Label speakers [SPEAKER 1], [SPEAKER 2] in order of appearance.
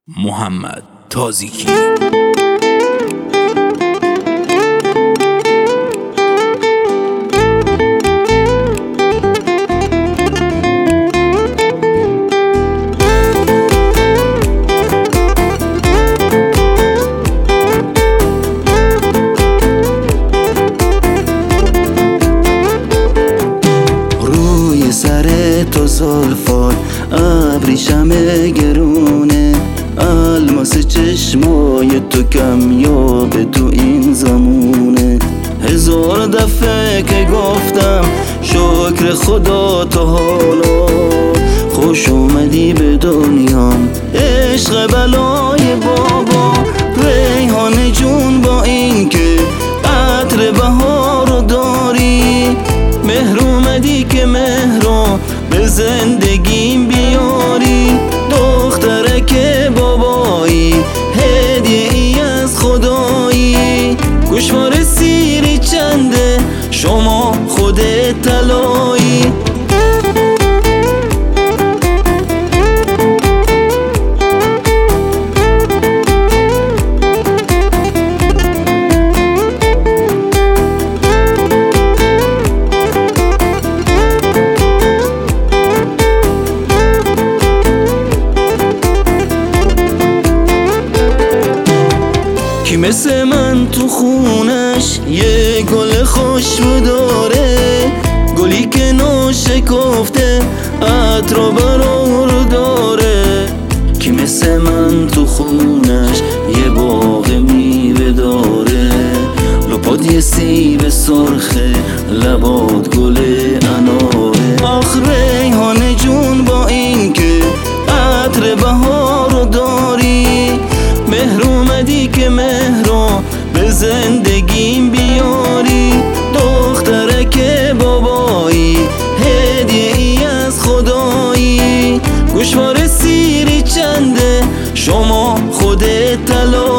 [SPEAKER 1] محمد تازیکی.
[SPEAKER 2] روی سر تو زلفات ابریشم گرونه، الماس چشمای تو کمیاب تو این زمونه. هزار دفعه که گفتم شکر خدا تا حالا، خوش اومدی به دنیام عشق بلای بابا. ریحان جون با این که عطر بهارو داری، مهر اومدی که مهرو به زندگیم بیاری. دختره که بابایی هدیه ای از خدایی، گوشوار سیری چنده شما خودت طلایی. کی مثل من تو خونش یه گل خوشبو داره، گلی که ناشکفته عطر و برار داره. کی مثل من تو خونش یه باغ میوه داره، لپات یه سیب سرخه لبات گل اناره. آخ ریحان جون با این که عطر بهارو داری، مهر اومدی که مهرو به زندگیم بیاری. دختره که بابایی هدیه ای از خدایی، گوشوار سیری چنده شما خودت طلا.